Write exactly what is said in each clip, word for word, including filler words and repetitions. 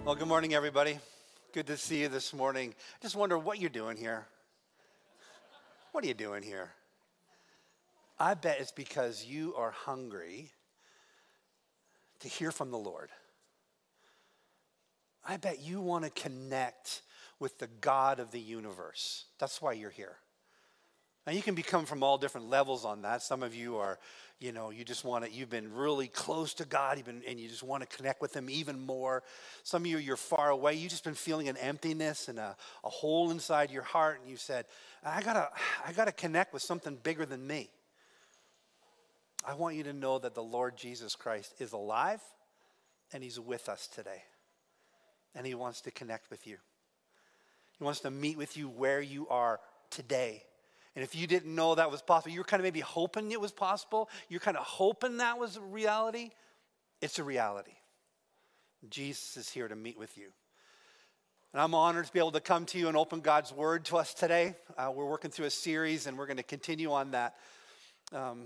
Well, good morning, everybody. Good to see you this morning. Just wonder what you're doing here. What are you doing here? I bet it's because you are hungry to hear from the Lord. I bet you want to connect with the God of the universe. That's why you're here. Now, you can become from all different levels on that. Some of you are, you know, you just want to, you've been really close to God, you've been, and you just want to connect with him even more. Some of you, you're far away. You've just been feeling an emptiness and a, a hole inside your heart, and you said, I gotta, I gotta connect with something bigger than me. I want you to know that the Lord Jesus Christ is alive, and he's with us today. And he wants to connect with you. He wants to meet with you where you are today. And if you didn't know that was possible, you were kind of maybe hoping it was possible. You're kind of hoping that was a reality. It's a reality. Jesus is here to meet with you. And I'm honored to be able to come to you and open God's word to us today. Uh, we're working through a series, and we're going to continue on that. Um,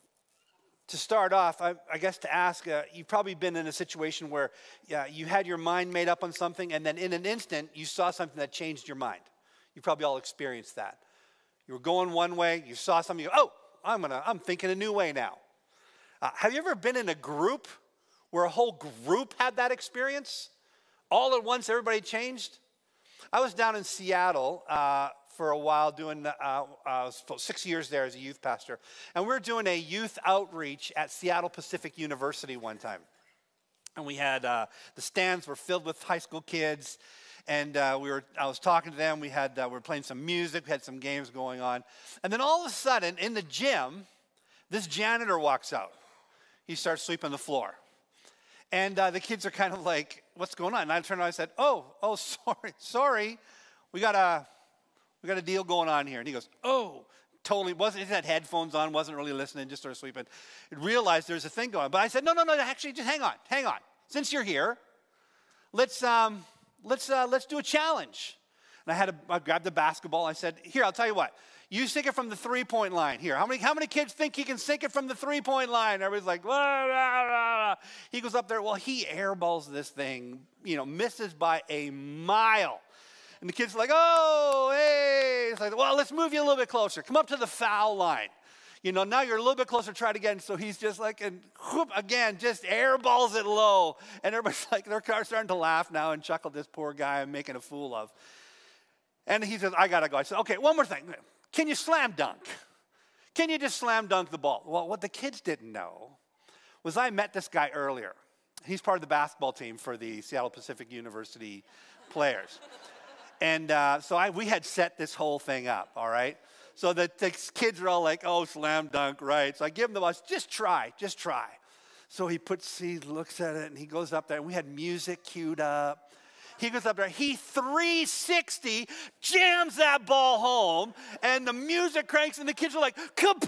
to start off, I, I guess to ask, uh, you've probably been in a situation where yeah, you had your mind made up on something, and then in an instant, you saw something that changed your mind. You probably all experienced that. You were going one way, you saw something, you go, oh, I'm gonna, I'm thinking a new way now. Uh, have you ever been in a group where a whole group had that experience? All at once, everybody changed? I was down in Seattle uh, for a while doing, uh, uh, six years there as a youth pastor. And we were doing a youth outreach at Seattle Pacific University one time. And we had, uh, the stands were filled with high school kids. And uh, we were, I was talking to them. We had, uh, we were playing some music. We had some games going on. And then all of a sudden, in the gym, this janitor walks out. He starts sweeping the floor. And uh, the kids are kind of like, what's going on? And I turned around and I said, oh, oh, sorry, sorry. We got a, we got a deal going on here. And he goes, oh, totally. Wasn't, he had headphones on, wasn't really listening, just started sweeping. And realized there's a thing going on. But I said, no, no, no, actually, just hang on, hang on. Since you're here, let's, um, Let's uh, let's do a challenge. And I had a, I grabbed the basketball. I said, here, I'll tell you what. You sink it from the three-point line. Here, how many how many kids think he can sink it from the three-point line? Everybody's like, blah, blah, blah. He goes up there. Well, he airballs this thing, you know, misses by a mile. And the kids are like, oh, hey. It's like, well, let's move you a little bit closer. Come up to the foul line. You know, now you're a little bit closer, try it again. So he's just like, and whoop, again, just airballs it low. And everybody's like, they're starting to laugh now and chuckle, this poor guy I'm making a fool of. And he says, I got to go. I said, okay, one more thing. Can you slam dunk? Can you just slam dunk the ball? Well, what the kids didn't know was I met this guy earlier. He's part of the basketball team for the Seattle Pacific University players. And uh, so I, we had set this whole thing up, all right? So the, the kids are all like, oh, slam dunk, right? So I give him the ball, just try, just try. So he puts, he looks at it, and he goes up there, and we had music queued up. He goes up there, he three sixty, jams that ball home, and the music cranks, and the kids are like, kapow!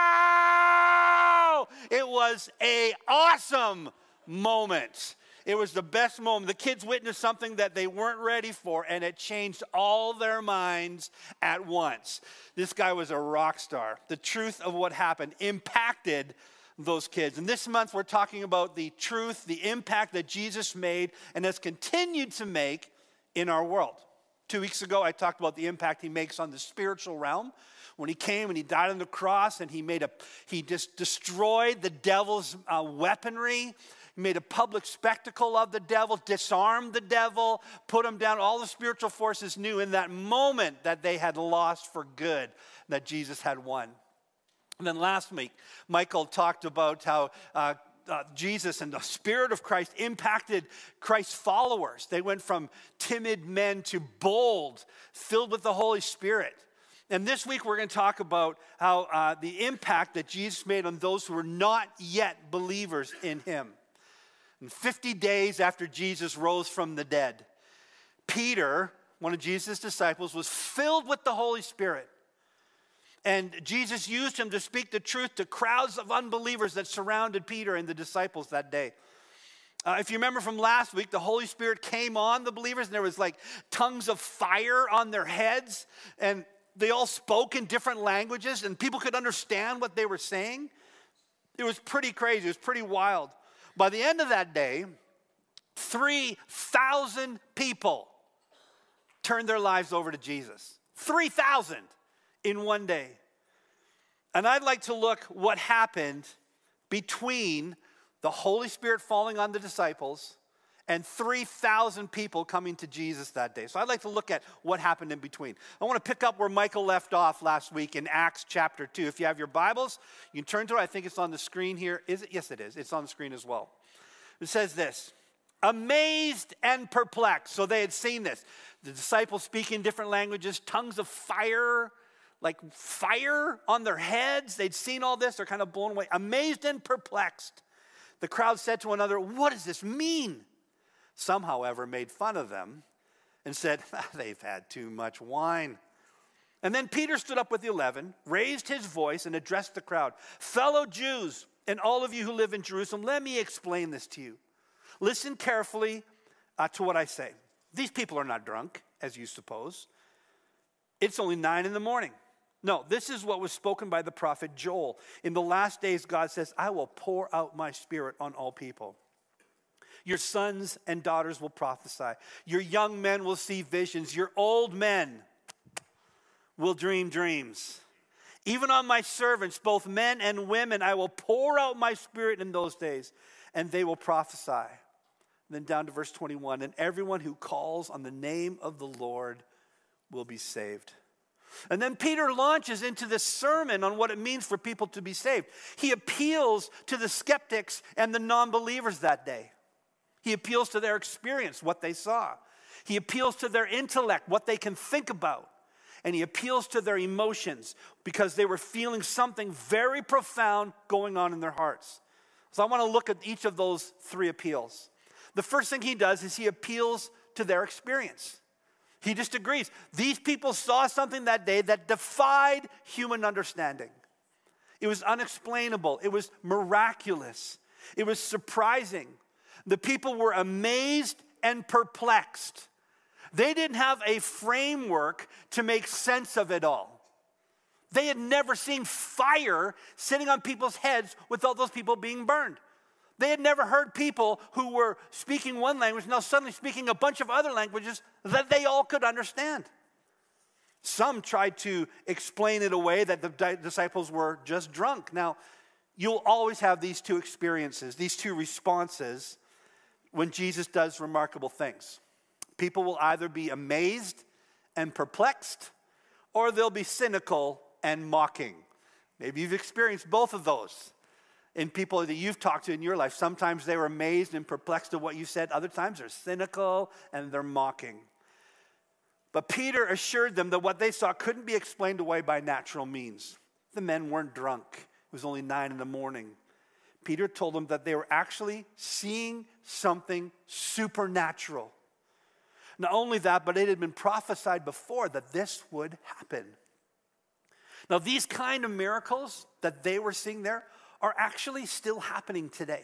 It was an awesome moment. It was the best moment. The kids witnessed something that they weren't ready for, and it changed all their minds at once. This guy was a rock star. The truth of what happened impacted those kids. And this month, we're talking about the truth, the impact that Jesus made and has continued to make in our world. Two weeks ago, I talked about the impact he makes on the spiritual realm. When he came and he died on the cross, and he made a, he just destroyed the devil's uh, weaponry. Made a public spectacle of the devil, disarmed the devil, put him down. All the spiritual forces knew in that moment that they had lost for good, that Jesus had won. And then last week, Michael talked about how uh, uh, Jesus and the Spirit of Christ impacted Christ's followers. They went from timid men to bold, filled with the Holy Spirit. And this week we're going to talk about how uh, the impact that Jesus made on those who were not yet believers in him. And fifty days after Jesus rose from the dead, Peter, one of Jesus' disciples, was filled with the Holy Spirit. And Jesus used him to speak the truth to crowds of unbelievers that surrounded Peter and the disciples that day. Uh, if you remember from last week, the Holy Spirit came on the believers, and there was like tongues of fire on their heads, and they all spoke in different languages, and people could understand what they were saying. It was pretty crazy. It was pretty wild. By the end of that day, three thousand people turned their lives over to Jesus. three thousand in one day. And I'd like to look what happened between the Holy Spirit falling on the disciples and three thousand people coming to Jesus that day. So I'd like to look at what happened in between. I want to pick up where Michael left off last week in Acts chapter two. If you have your Bibles, you can turn to it. I think it's on the screen here. Is it? Yes, it is. It's on the screen as well. It says this: amazed and perplexed. So they had seen this. The disciples speak in different languages, tongues of fire, like fire on their heads. They'd seen all this. They're kind of blown away. Amazed and perplexed. The crowd said to one another, what does this mean? Some, however, made fun of them and said, ah, they've had too much wine. And then Peter stood up with the eleven, raised his voice, and addressed the crowd. Fellow Jews, and all of you who live in Jerusalem, let me explain this to you. Listen carefully uh, to what I say. These people are not drunk, as you suppose. It's only nine in the morning. No, this is what was spoken by the prophet Joel. In the last days, God says, I will pour out my spirit on all people. Your sons and daughters will prophesy. Your young men will see visions. Your old men will dream dreams. Even on my servants, both men and women, I will pour out my spirit in those days, and they will prophesy. And then down to verse twenty-one, and everyone who calls on the name of the Lord will be saved. And then Peter launches into this sermon on what it means for people to be saved. He appeals to the skeptics and the non-believers that day. He appeals to their experience, what they saw. He appeals to their intellect, what they can think about. And he appeals to their emotions because they were feeling something very profound going on in their hearts. So I want to look at each of those three appeals. The first thing he does is he appeals to their experience. He just agrees. These people saw something that day that defied human understanding. It was unexplainable. It was miraculous. It was surprising. The people were amazed and perplexed. They didn't have a framework to make sense of it all. They had never seen fire sitting on people's heads without those people being burned. They had never heard people who were speaking one language now suddenly speaking a bunch of other languages that they all could understand. Some tried to explain it away that the disciples were just drunk. Now, you'll always have these two experiences, these two responses when Jesus does remarkable things. People will either be amazed and perplexed, or they'll be cynical and mocking. Maybe you've experienced both of those in people that you've talked to in your life. Sometimes they were amazed and perplexed at what you said. Other times they're cynical and they're mocking. But Peter assured them that what they saw couldn't be explained away by natural means. The men weren't drunk. It was only nine in the morning. Peter told them that they were actually seeing something supernatural. Not only that, but it had been prophesied before that this would happen. Now, these kind of miracles that they were seeing there are actually still happening today.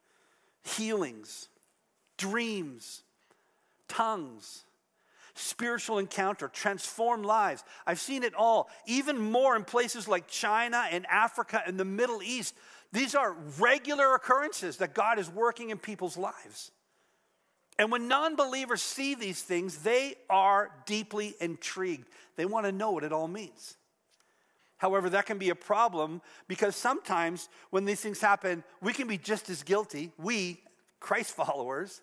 Healings, dreams, tongues, spiritual encounter, transformed lives. I've seen it all, even more in places like China and Africa and the Middle East. These are regular occurrences that God is working in people's lives. And when non-believers see these things, they are deeply intrigued. They want to know what it all means. However, that can be a problem because sometimes when these things happen, we can be just as guilty. We, Christ followers,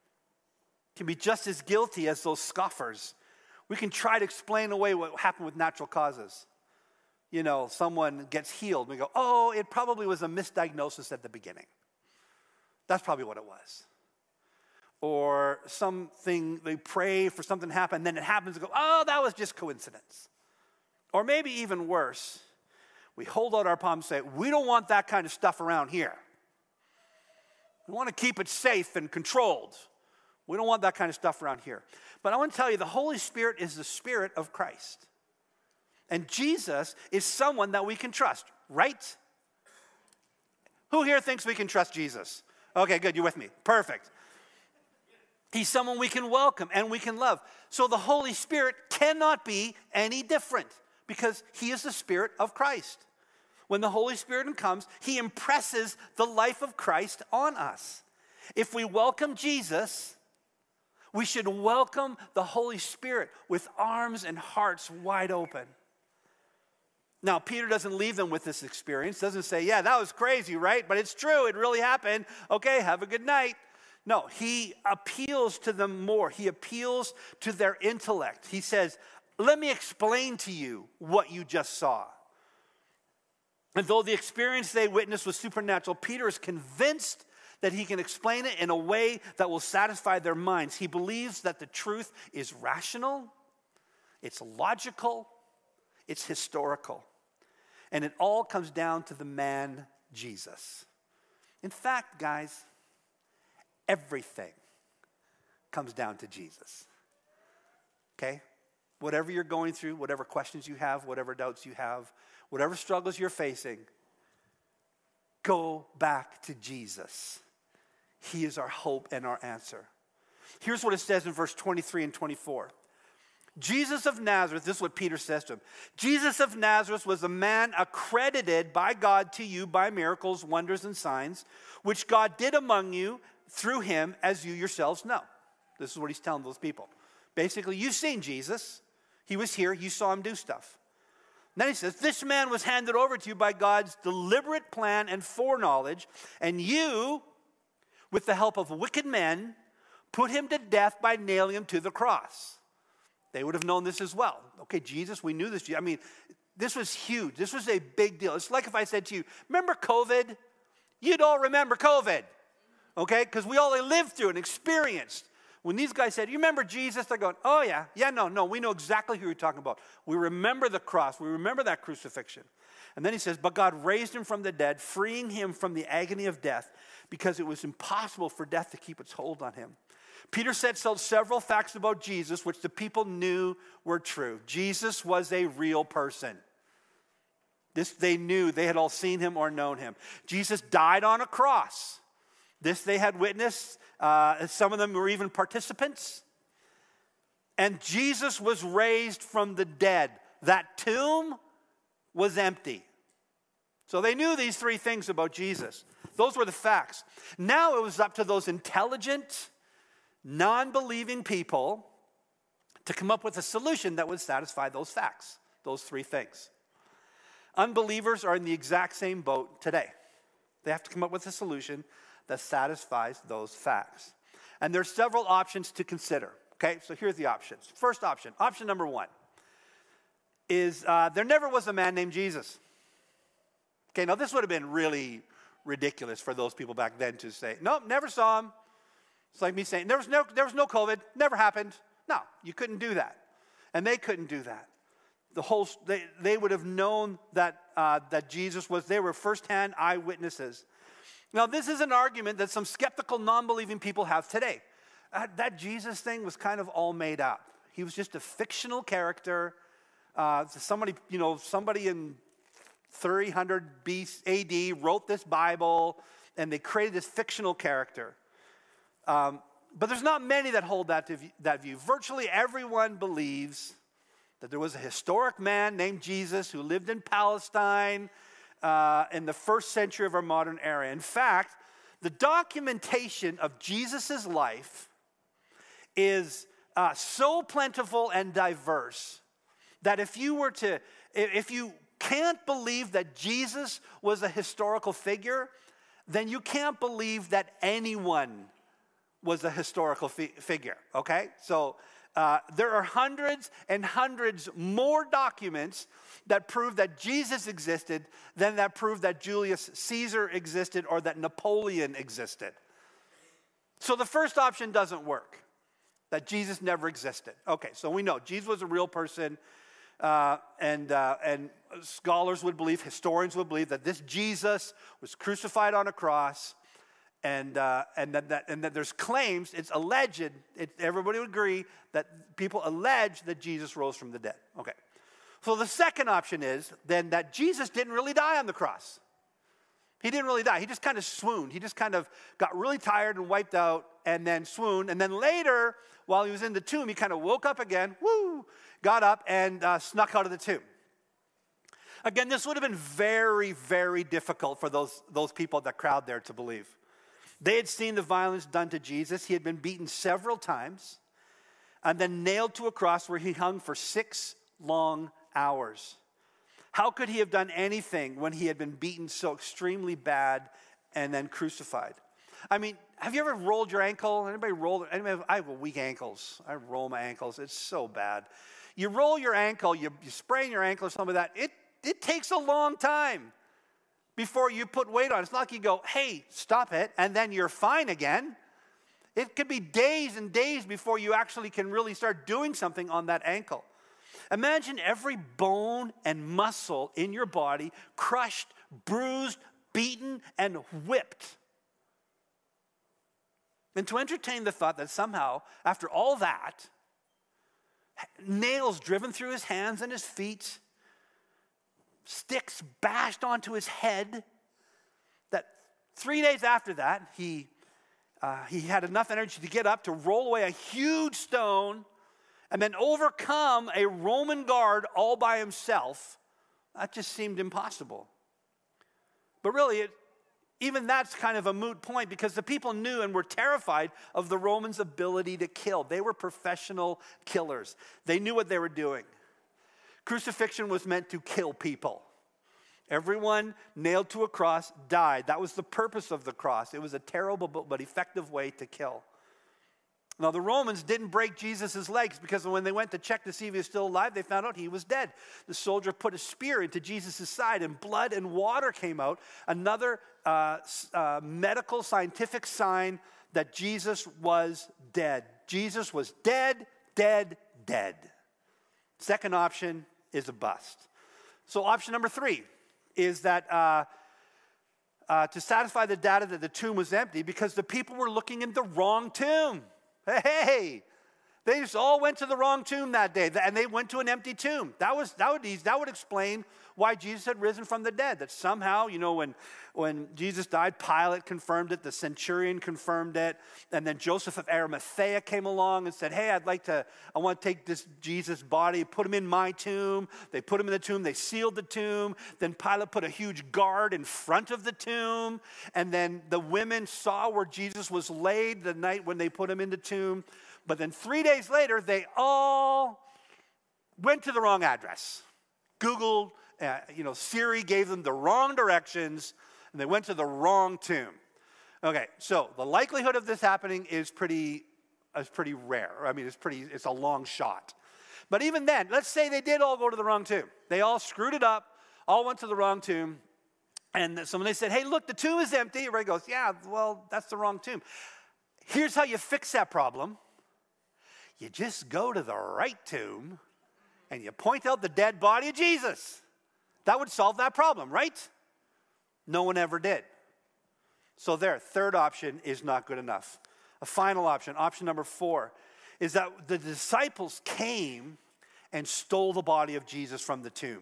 can be just as guilty as those scoffers. We can try to explain away what happened with natural causes. You know, someone gets healed. We go, oh, it probably was a misdiagnosis at the beginning. That's probably what it was. Or something, they pray for something to happen, then it happens and go, oh, that was just coincidence. Or maybe even worse, we hold out our palms and say, we don't want that kind of stuff around here. We want to keep it safe and controlled. We don't want that kind of stuff around here. But I want to tell you, the Holy Spirit is the Spirit of Christ. And Jesus is someone that we can trust, right? Who here thinks we can trust Jesus? Okay, good, you're with me. Perfect. He's someone we can welcome and we can love. So the Holy Spirit cannot be any different because he is the Spirit of Christ. When the Holy Spirit comes, he impresses the life of Christ on us. If we welcome Jesus, we should welcome the Holy Spirit with arms and hearts wide open. Now, Peter doesn't leave them with this experience, doesn't say, yeah, that was crazy, right? But it's true, it really happened. Okay, have a good night. No, he appeals to them more. He appeals to their intellect. He says, let me explain to you what you just saw. And though the experience they witnessed was supernatural, Peter is convinced that he can explain it in a way that will satisfy their minds. He believes that the truth is rational, it's logical, it's historical. And it all comes down to the man, Jesus. In fact, guys, everything comes down to Jesus. Okay? Whatever you're going through, whatever questions you have, whatever doubts you have, whatever struggles you're facing, go back to Jesus. He is our hope and our answer. Here's what it says in verse twenty-three and twenty-four. Jesus of Nazareth, this is what Peter says to him. Jesus of Nazareth was a man accredited by God to you by miracles, wonders, and signs, which God did among you through him, as you yourselves know. This is what he's telling those people. Basically, you've seen Jesus. He was here. You saw him do stuff. Then he says, this man was handed over to you by God's deliberate plan and foreknowledge, and you, with the help of wicked men, put him to death by nailing him to the cross. They would have known this as well. Okay, Jesus, we knew this. I mean, this was huge. This was a big deal. It's like if I said to you, remember COVID? You'd all remember COVID, okay? Because we all lived through and experienced. When these guys said, you remember Jesus? They're going, oh yeah, yeah, no, no, we know exactly who you're talking about. We remember the cross. We remember that crucifixion. And then he says, but God raised him from the dead, freeing him from the agony of death, because it was impossible for death to keep its hold on him. Peter sets out several facts about Jesus, which the people knew were true. Jesus was a real person. This they knew. They had all seen him or known him. Jesus died on a cross. This they had witnessed. Uh, some of them were even participants. And Jesus was raised from the dead. That tomb was empty. So they knew these three things about Jesus. Those were the facts. Now it was up to those intelligent, non-believing people to come up with a solution that would satisfy those facts, those three things. Unbelievers are in the exact same boat today. They have to come up with a solution that satisfies those facts. And there's several options to consider. Okay, so here's the options. First option, option number one, is uh, there never was a man named Jesus. Okay, now this would have been really ridiculous for those people back then to say, nope, never saw him. It's like me saying, there was no, there was no COVID, never happened. No, you couldn't do that. And they couldn't do that. The whole, they, they would have known that, uh, that Jesus was, they were firsthand eyewitnesses. Now, this is an argument that some skeptical, non-believing people have today. Uh, that Jesus thing was kind of all made up. He was just a fictional character. Uh, somebody, you know, somebody in three hundred A D wrote this Bible, and they created this fictional character. Um, but there's not many that hold that, to, that view. Virtually everyone believes that there was a historic man named Jesus who lived in Palestine uh, in the first century of our modern era. In fact, the documentation of Jesus' life is uh, so plentiful and diverse that if you were to, if you can't believe that Jesus was a historical figure, then you can't believe that anyone was a historical fi- figure, okay? So uh, there are hundreds and hundreds more documents that prove that Jesus existed than that prove that Julius Caesar existed or that Napoleon existed. So the first option doesn't work, that Jesus never existed. Okay, so we know Jesus was a real person, uh, and, uh, and scholars would believe, historians would believe that this Jesus was crucified on a cross. And uh, and that, that and that there's claims, it's alleged, it, everybody would agree that people allege that Jesus rose from the dead. Okay. So the second option is then that Jesus didn't really die on the cross. He didn't really die. He just kind of swooned. He just kind of got really tired and wiped out and then swooned. And then later, while he was in the tomb, he kind of woke up again, woo, got up and uh, snuck out of the tomb. Again, this would have been very, very difficult for those, those people that crowd there to believe. They had seen the violence done to Jesus. He had been beaten several times and then nailed to a cross where he hung for six long hours. How could he have done anything when he had been beaten so extremely bad and then crucified? I mean, have you ever rolled your ankle? Anybody roll? Anybody, I have weak ankles. I roll my ankles. It's so bad. You roll your ankle, you, you sprain your ankle or something like that. It, it takes a long time before you put weight on. It's not like you go, hey, stop it, and then you're fine again. It could be days and days before you actually can really start doing something on that ankle. Imagine every bone and muscle in your body crushed, bruised, beaten, and whipped. And to entertain the thought that somehow, after all that, nails driven through his hands and his feet, sticks bashed onto his head, that three days after that, he, uh, he had enough energy to get up, to roll away a huge stone, and then overcome a Roman guard all by himself. That just seemed impossible. But really, it, even that's kind of a moot point, because the people knew and were terrified of the Romans' ability to kill. They were professional killers. They knew what they were doing. Crucifixion was meant to kill people. Everyone nailed to a cross died. That was the purpose of the cross. It was a terrible but effective way to kill. Now, the Romans didn't break Jesus' legs, because when they went to check to see if he was still alive, they found out he was dead. The soldier put a spear into Jesus' side, and blood and water came out. Another uh, uh, medical, scientific sign that Jesus was dead. Jesus was dead, dead, dead. Second option is a bust. So option number three is that uh, uh, to satisfy the data that the tomb was empty, because the people were looking in the wrong tomb. Hey, they just all went to the wrong tomb that day, and they went to an empty tomb. That was that would that would explain why Jesus had risen from the dead. That somehow, you know, when when Jesus died, Pilate confirmed it, the centurion confirmed it, and then Joseph of Arimathea came along and said, "Hey, I'd like to, I want to take this Jesus body, put him in my tomb." They put him in the tomb. They sealed the tomb. Then Pilate put a huge guard in front of the tomb, and then the women saw where Jesus was laid the night when they put him in the tomb. But then three days later, they all went to the wrong address. Googled, uh, you know, Siri gave them the wrong directions, and they went to the wrong tomb. Okay, so the likelihood of this happening is pretty, is pretty rare. I mean, it's pretty, it's a long shot. But even then, let's say they did all go to the wrong tomb. They all screwed it up, all went to the wrong tomb, and so when they said, "Hey, look, the tomb is empty," everybody goes, "Yeah, well, that's the wrong tomb." Here's how you fix that problem. You just go to the right tomb and you point out the dead body of Jesus. That would solve that problem, right? No one ever did. So there, third option is not good enough. A final option, option number four, is that the disciples came and stole the body of Jesus from the tomb.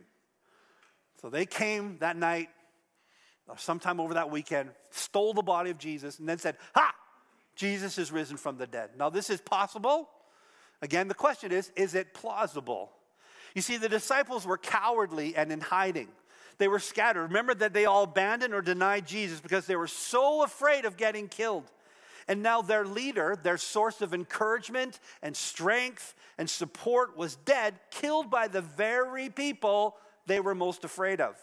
So they came that night, or sometime over that weekend, stole the body of Jesus, and then said, "Ha! Jesus is risen from the dead." Now, this is possible. Again, the question is, is it plausible? You see, the disciples were cowardly and in hiding. They were scattered. Remember that they all abandoned or denied Jesus because they were so afraid of getting killed. And now their leader, their source of encouragement and strength and support, was dead, killed by the very people they were most afraid of.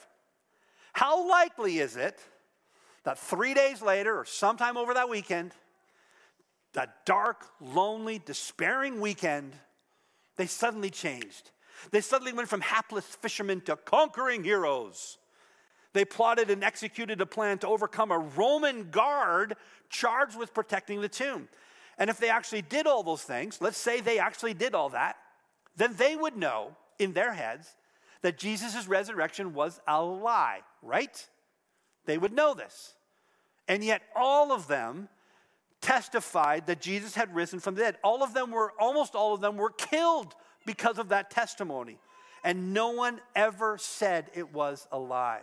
How likely is it that three days later, or sometime over that weekend, that dark, lonely, despairing weekend, they suddenly changed. They suddenly went from hapless fishermen to conquering heroes. They plotted and executed a plan to overcome a Roman guard charged with protecting the tomb. And if they actually did all those things, let's say they actually did all that, then they would know in their heads that Jesus' resurrection was a lie, right? They would know this. And yet all of them testified that Jesus had risen from the dead. All of them were, almost all of them were killed because of that testimony. And no one ever said it was a lie.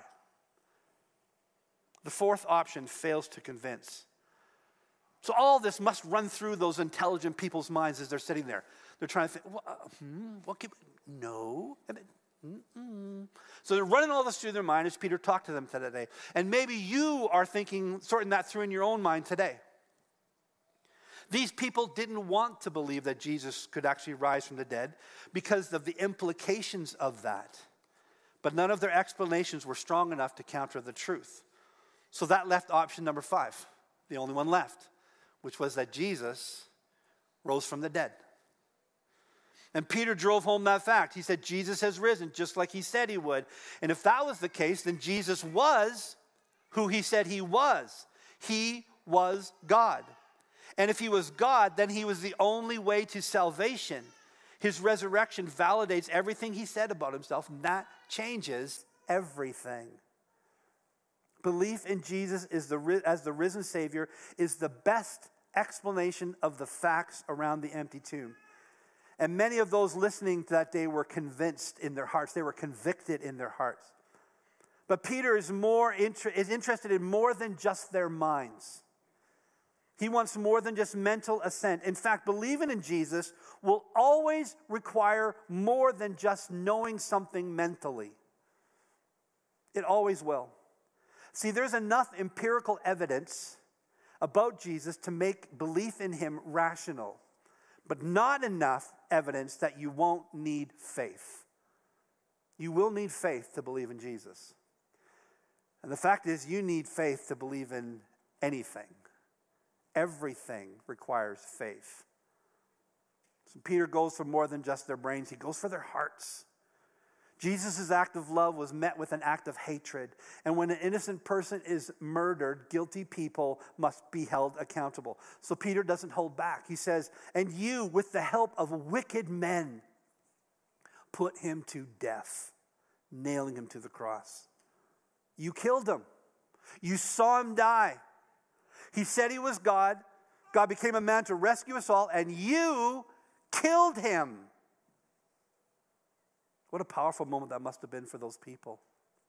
The fourth option fails to convince. So all this must run through those intelligent people's minds as they're sitting there. They're trying to think, well, uh, hmm, what could, no. And it, mm-mm. So they're running all this through their mind as Peter talked to them today. And maybe you are thinking, sorting that through in your own mind today. These people didn't want to believe that Jesus could actually rise from the dead because of the implications of that. But none of their explanations were strong enough to counter the truth. So that left option number five, the only one left, which was that Jesus rose from the dead. And Peter drove home that fact. He said, Jesus has risen, just like he said he would. And if that was the case, then Jesus was who he said he was. He was God. And if he was God, then he was the only way to salvation. His resurrection validates everything he said about himself, and that changes everything. Belief in Jesus is the, as the risen Savior is the best explanation of the facts around the empty tomb. And many of those listening to that day were convinced in their hearts. They were convicted in their hearts. But Peter is more inter- is interested in more than just their minds. He wants more than just mental assent. In fact, believing in Jesus will always require more than just knowing something mentally. It always will. See, there's enough empirical evidence about Jesus to make belief in him rational, but not enough evidence that you won't need faith. You will need faith to believe in Jesus. And the fact is, you need faith to believe in anything. Everything requires faith. So Peter goes for more than just their brains. He goes for their hearts. Jesus' act of love was met with an act of hatred. And when an innocent person is murdered, guilty people must be held accountable. So Peter doesn't hold back. He says, and you, with the help of wicked men, put him to death, nailing him to the cross. You killed him. You saw him die. He said he was God. God became a man to rescue us all, and you killed him. What a powerful moment that must have been for those people.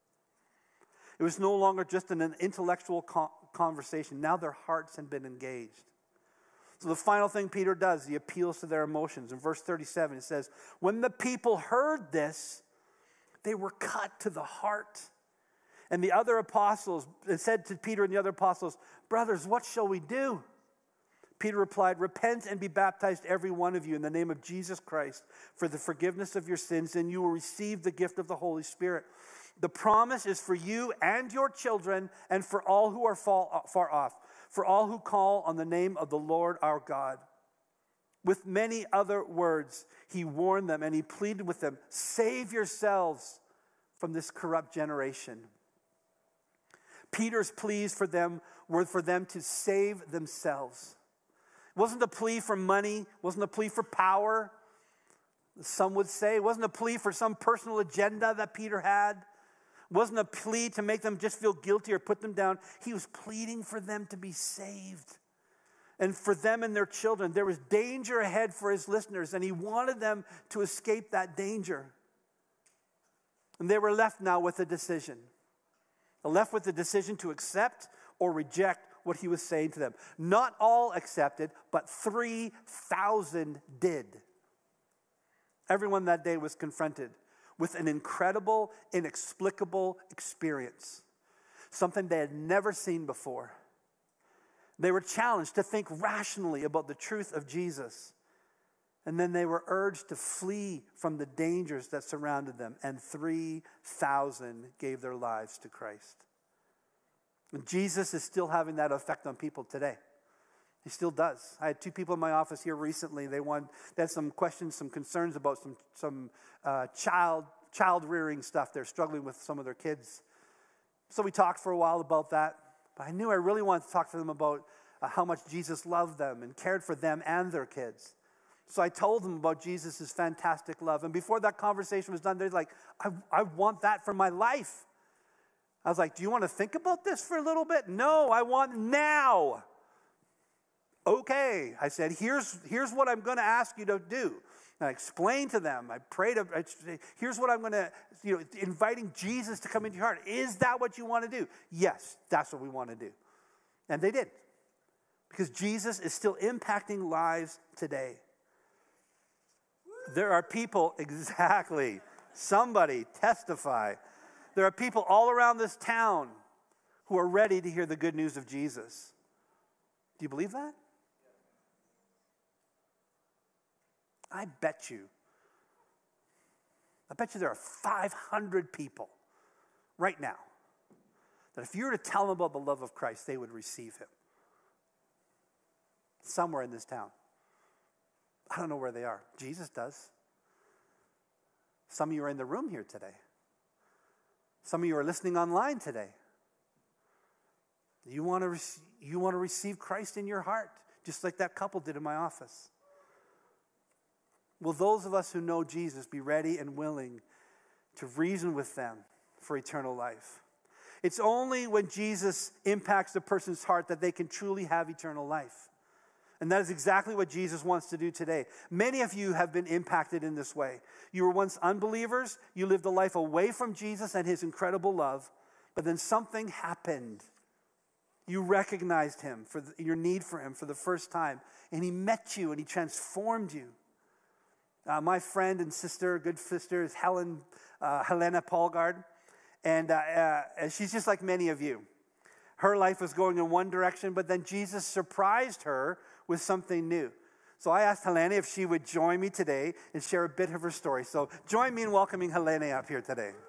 It was no longer just an intellectual conversation. Now their hearts had been engaged. So the final thing Peter does, he appeals to their emotions. In verse thirty-seven, it says, when the people heard this, they were cut to the heart. And the other apostles, it said to Peter and the other apostles, brothers, what shall we do? Peter replied, repent and be baptized every one of you in the name of Jesus Christ for the forgiveness of your sins, and you will receive the gift of the Holy Spirit. The promise is for you and your children and for all who are far off, for all who call on the name of the Lord our God. With many other words, he warned them and he pleaded with them, save yourselves from this corrupt generation. Peter's pleas for them were for them to save themselves. It wasn't a plea for money, wasn't a plea for power, some would say. It wasn't a plea for some personal agenda that Peter had. It wasn't a plea to make them just feel guilty or put them down. He was pleading for them to be saved. And for them and their children. There was danger ahead for his listeners, and he wanted them to escape that danger. And they were left now with a decision. They're left with the decision to accept or reject what he was saying to them. Not all accepted, but three thousand did. Everyone that day was confronted with an incredible, inexplicable experience. Something they had never seen before. They were challenged to think rationally about the truth of Jesus. And then they were urged to flee from the dangers that surrounded them. And three thousand gave their lives to Christ. And Jesus is still having that effect on people today. He still does. I had two people in my office here recently. They, want, they had some questions, some concerns about some, some uh, child, child rearing stuff. They're struggling with some of their kids. So we talked for a while about that. But I knew I really wanted to talk to them about uh, how much Jesus loved them and cared for them and their kids. So I told them about Jesus' fantastic love. And before that conversation was done, they're like, I, I want that for my life. I was like, do you want to think about this for a little bit? No, I want now. Okay. I said, here's, here's what I'm going to ask you to do. And I explained to them. I prayed. I, here's what I'm going to, you know, inviting Jesus to come into your heart. Is that what you want to do? Yes, that's what we want to do. And they did. Because Jesus is still impacting lives today. There are people, exactly, somebody testify. There are people all around this town who are ready to hear the good news of Jesus. Do you believe that? I bet you, I bet you there are five hundred people right now that if you were to tell them about the love of Christ, they would receive him. Somewhere in this town. I don't know where they are. Jesus does. Some of you are in the room here today. Some of you are listening online today. You want to rec- you want to receive Christ in your heart, just like that couple did in my office. Will those of us who know Jesus be ready and willing to reason with them for eternal life? It's only when Jesus impacts a person's heart that they can truly have eternal life. And that is exactly what Jesus wants to do today. Many of you have been impacted in this way. You were once unbelievers. You lived a life away from Jesus and his incredible love. But then something happened. You recognized him for the, your need for him for the first time. And he met you and he transformed you. Uh, my friend and sister, good sister, is Helen, uh, Helena Paulgard. And uh, uh, she's just like many of you. Her life was going in one direction, but then Jesus surprised her with something new. So I asked Helena if she would join me today and share a bit of her story. So join me in welcoming Helena up here today.